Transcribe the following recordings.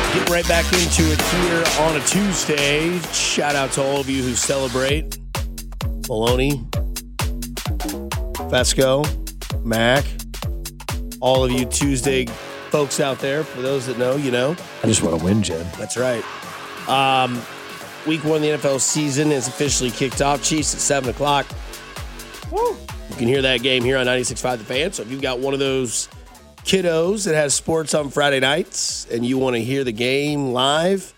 Getting right back into it here on a Tuesday. Shout out to all of you who celebrate. Maloney, Fesco, Mac, all of you Tuesday folks out there. For those that know, you know. I just want to win, Jen. That's right. Week 1 of the NFL season is officially kicked off. Chiefs at 7 o'clock. Woo! You can hear that game here on 96.5 The Fan. So if you've got one of those kiddos that has sports on Friday nights and you want to hear the game live,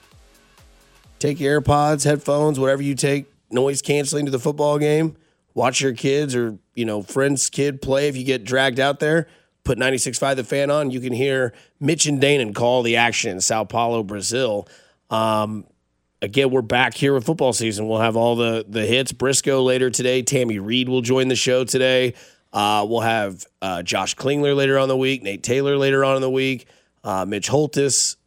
take your AirPods, headphones, whatever you take, noise canceling to the football game. Watch your kids or, friend's kid play if you get dragged out there. Put 96.5 The Fan on. You can hear Mitch and Danon call the action in Sao Paulo, Brazil. Again, we're back here with football season. We'll have all the hits. Briscoe later today. Tammy Reed will join the show today. We'll have Josh Klingler later on in the week, Nate Taylor later on in the week, Mitch Holtis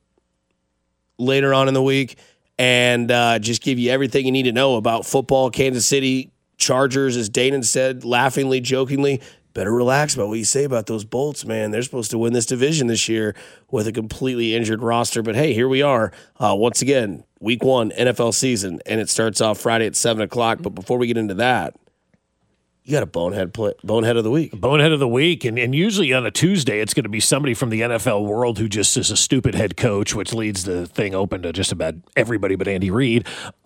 later on in the week, and just give you everything you need to know about football. Kansas City Chargers, as Danon said, laughingly, jokingly, better relax about what you say about those Bolts, man. They're supposed to win this division this year with a completely injured roster. But, hey, here we are. Once again, Week 1, NFL season, and it starts off Friday at 7 o'clock. But before we get into that, you got a bonehead of the week. Bonehead of the week, and usually on a Tuesday, it's going to be somebody from the NFL world who just is a stupid head coach, which leads the thing open to just about everybody but Andy Reid.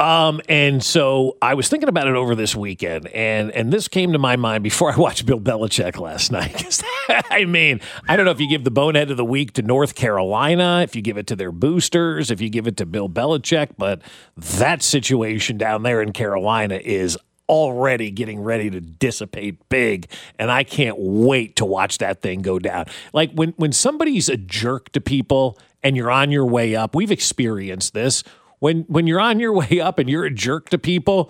And so I was thinking about it over this weekend, and this came to my mind before I watched Bill Belichick last night. I mean, I don't know if you give the bonehead of the week to North Carolina, if you give it to their boosters, if you give it to Bill Belichick, but that situation down there in Carolina is already getting ready to dissipate big, and I can't wait to watch that thing go down. Like when somebody's a jerk to people and you're on your way up, we've experienced this. When you're on your way up and you're a jerk to people,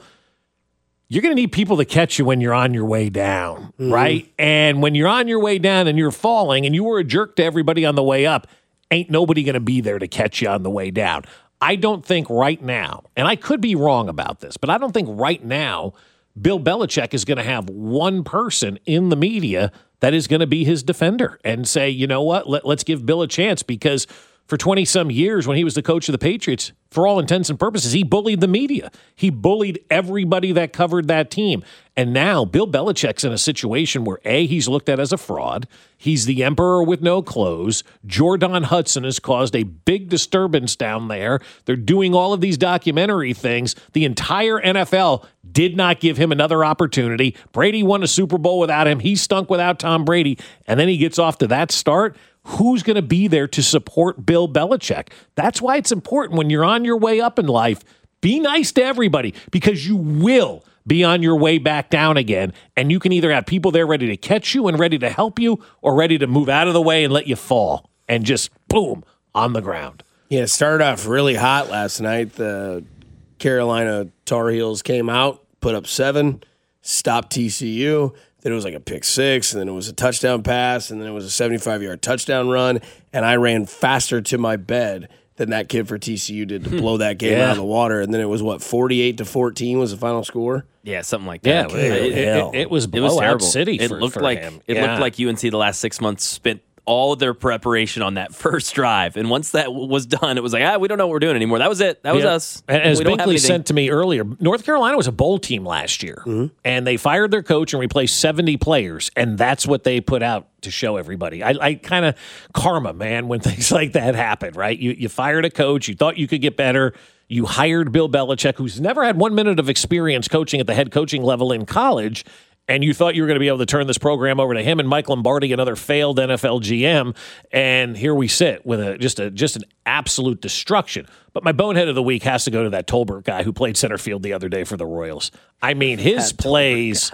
you're going to need people to catch you when you're on your way down, right? And when you're on your way down and you're falling and you were a jerk to everybody on the way up, ain't nobody going to be there to catch you on the way down. I don't think right now, and I could be wrong about this, but I don't think right now Bill Belichick is going to have one person in the media that is going to be his defender and say, you know what, let's give Bill a chance, because for 20-some years when he was the coach of the Patriots, for all intents and purposes, he bullied the media. He bullied everybody that covered that team. And now Bill Belichick's in a situation where, A, he's looked at as a fraud. He's the emperor with no clothes. Jordan Hudson has caused a big disturbance down there. They're doing all of these documentary things. The entire NFL did not give him another opportunity. Brady won a Super Bowl without him. He stunk without Tom Brady. And then he gets off to that start. Who's going to be there to support Bill Belichick? That's why it's important when you're on your way up in life, be nice to everybody, because you will be on your way back down again, and you can either have people there ready to catch you and ready to help you, or ready to move out of the way and let you fall and just, boom, on the ground. Yeah, it started off really hot last night. The Carolina Tar Heels came out, put up 7, stopped TCU. Then it was like a pick 6, and then it was a touchdown pass, and then it was a 75-yard touchdown run, and I ran faster to my bed than that kid for TCU did to blow that game out of the water. And then it was, 48-14 was the final score? Yeah, something like that. Yeah, it was terrible. City it for looked like him. It looked like UNC the last 6 months spent all their preparation on that first drive. And once that was done, it was like, we don't know what we're doing anymore. That was it. That was us. And as Binkley sent to me earlier, North Carolina was a bowl team last year. And they fired their coach and replaced 70 players. And that's what they put out to show everybody. I kind of karma, man, when things like that happen, right? You fired a coach. You thought you could get better. You hired Bill Belichick, who's never had 1 minute of experience coaching at the head coaching level in college. And you thought you were going to be able to turn this program over to him and Mike Lombardi, another failed NFL GM. And here we sit with just an absolute destruction. But my bonehead of the week has to go to that Tolbert guy who played center field the other day for the Royals. I mean, his plays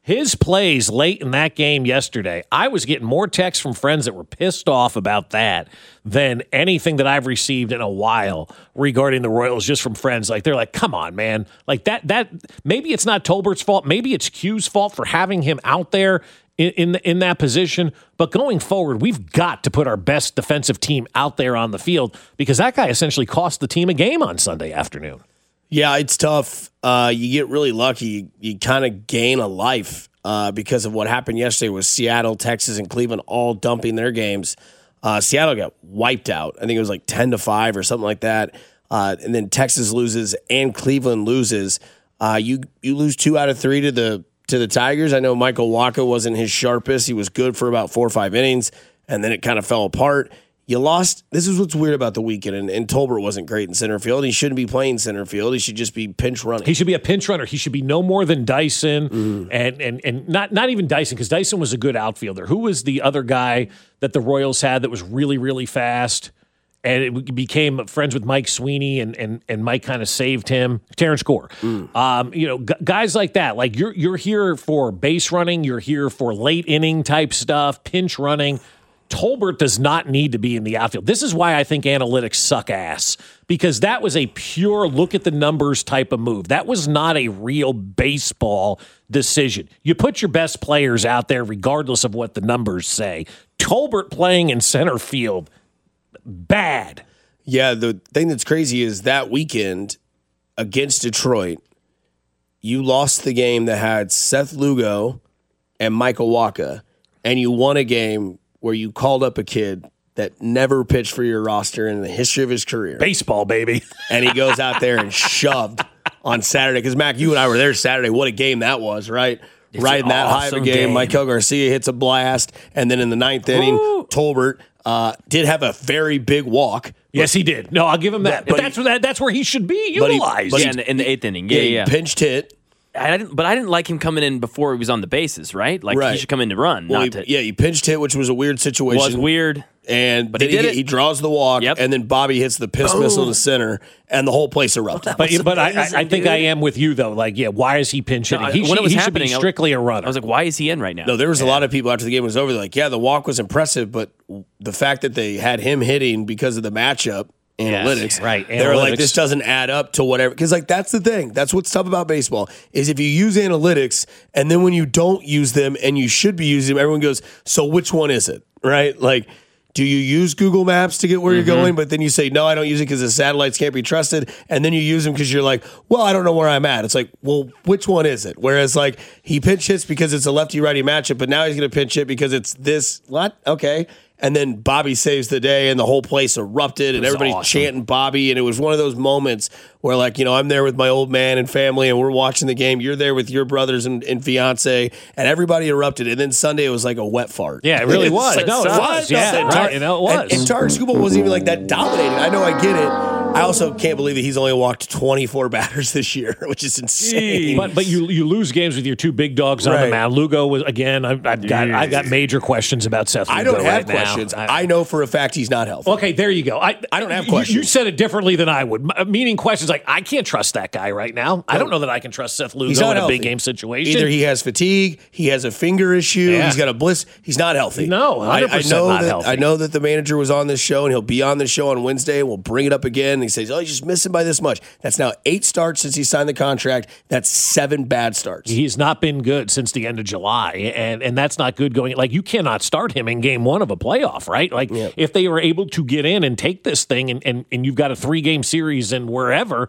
late in that game yesterday, I was getting more texts from friends that were pissed off about that than anything that I've received in a while regarding the Royals, just from friends. Like, they're like, come on, man. Like, that maybe it's not Tolbert's fault. Maybe it's Q's fault for having him out there in that position. But going forward, we've got to put our best defensive team out there on the field, because that guy essentially cost the team a game on Sunday afternoon. Yeah, it's tough. You get really lucky. You kind of gain a life because of what happened yesterday with Seattle, Texas, and Cleveland all dumping their games. Seattle got wiped out. I think it was like 10-5 or something like that. And then Texas loses and Cleveland loses. You lose 2 out of 3 to the Tigers. I know Michael Wacha wasn't his sharpest. He was good for about 4 or 5 innings, and then it kind of fell apart. You lost. This is what's weird about the weekend, and Tolbert wasn't great in center field. He shouldn't be playing center field. He should just be pinch running. He should be a pinch runner. He should be no more than Dyson, and not even Dyson, because Dyson was a good outfielder. Who was the other guy that the Royals had that was really, really fast? And it became friends with Mike Sweeney, and Mike kind of saved him. Terrence Gore. Guys like that. Like you're here for base running. You're here for late inning type stuff, pinch running. Tolbert does not need to be in the outfield. This is why I think analytics suck ass, because that was a pure look at the numbers type of move. That was not a real baseball decision. You put your best players out there regardless of what the numbers say. Tolbert playing in center field, bad. Yeah, the thing that's crazy is that weekend against Detroit, you lost the game that had Seth Lugo and Michael Wacha, and you won a game where you called up a kid that never pitched for your roster in the history of his career. Baseball, baby. And he goes out there and shoved on Saturday. Because, Mac, you and I were there Saturday. What a game that was, right? It's Riding that high of a game. Michael Garcia hits a blast. And then in the 9th inning, Tolbert did have a very big walk. Yes, he did. No, I'll give him that. That's where he should be utilized. In the 8th inning. Yeah. He pinched hit. I didn't like him coming in before he was on the bases, right? He should come in to run. He pinched hit, which was a weird situation. Was weird. But he draws the walk, and then Bobby hits the piss missile to center, and the whole place erupted. But I think I am with you, though. Why is he pinch hitting? He should be strictly a runner. I was like, why is he in right now? No, there was a lot of people after the game was over. They're like, yeah, the walk was impressive, but the fact that they had him hitting because of the matchup, analytics. Right. They were like, this doesn't add up to whatever. Because, that's the thing. That's what's tough about baseball is if you use analytics and then when you don't use them and you should be using them, everyone goes, so which one is it? Right? Do you use Google Maps to get where you're going? But then you say, no, I don't use it because the satellites can't be trusted. And then you use them because you're like, well, I don't know where I'm at. It's like, well, which one is it? Whereas, he pinch hits because it's a lefty-righty matchup, but now he's going to pinch hit because it's this. What? Okay. And then Bobby saves the day, and the whole place erupted, and everybody's chanting Bobby. And it was one of those moments where, I'm there with my old man and family, and we're watching the game. You're there with your brothers and fiance, and everybody erupted. And then Sunday, it was like a wet fart. Yeah, it really was. It was. Yeah, right. It was. And Tarek Skubal wasn't even that dominated. I know, I get it. I also can't believe that he's only walked 24 batters this year, which is insane. But you lose games with your two big dogs on the mound. Lugo was again. I've got major questions about Seth Lugo. I don't have questions. I know for a fact he's not healthy. Okay, there you go. I don't have questions. You said it differently than I would. Meaning questions I can't trust that guy right now. No. I don't know that I can trust Seth Lugo in a big game situation. Either he has fatigue, he has a finger issue, he's got a bliss. He's not healthy. No, 100% not healthy. I know that the manager was on this show, and he'll be on this show on Wednesday, and we'll bring it up again. And he says, he's just missing by this much. That's now 8 starts since he signed the contract. That's 7 bad starts. He's not been good since the end of July, and that's not good going. You cannot start him in game 1 of a playoff, right? If they were able to get in and take this thing, and you've got a 3-game series and wherever.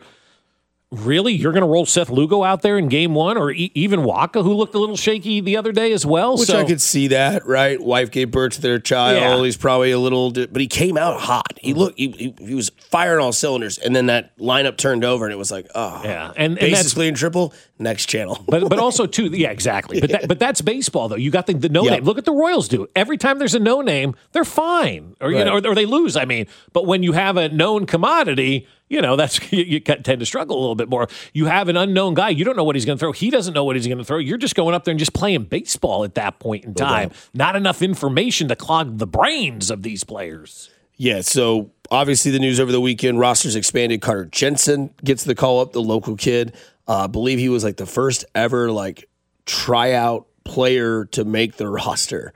Really? You're going to roll Seth Lugo out there in game 1 or even Wacha, who looked a little shaky the other day as well? Which I could see that, right? Wife gave birth to their child. Yeah. He's probably a little, but he came out hot. He was firing all cylinders, and then that lineup turned over, and it was yeah. And bases clean triple, next channel. but also, too, yeah, exactly. But that's baseball, though. You got the no name. Look at the Royals do. Every time there's a no name, they're fine. Or, or they lose, But when you have a known commodity, that's you tend to struggle a little bit more. You have an unknown guy. You don't know what he's going to throw. He doesn't know what he's going to throw. You're just going up there and just playing baseball at that point in time. Not enough information to clog the brains of these players. Yeah, so obviously the news over the weekend, rosters expanded. Carter Jensen gets the call up, the local kid. I believe he was the first ever tryout player to make the roster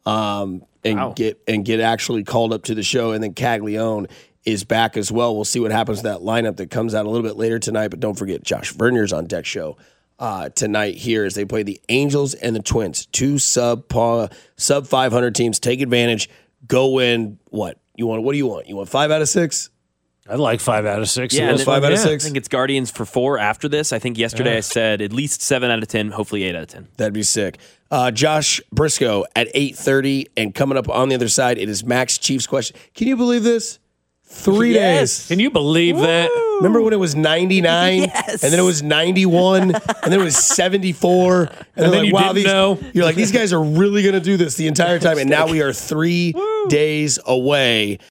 get actually called up to the show. And then Caglione is back as well. We'll see what happens to that lineup that comes out a little bit later tonight. But don't forget, Josh Vernier's on deck show tonight here as they play the Angels and the Twins. 2 sub 500 teams. Take advantage. Go win. What do you want? You want 5 out of 6? I like 5 out of 6. Yeah, and then- 5 out of I 6. think it's Guardians for 4 after this. I think yesterday I said at least 7 out of 10, hopefully 8 out of 10. That'd be sick. Josh Briscoe at 8:30, and coming up on the other side, it is Max Chiefs question. Can you believe this? 3 days. Can you believe that? Remember when it was 99, Yes. and then it was 91, and then it was 74, and then like, you wow, didn't know. You're like, these guys are really going to do this the entire time, and now we are 3 days away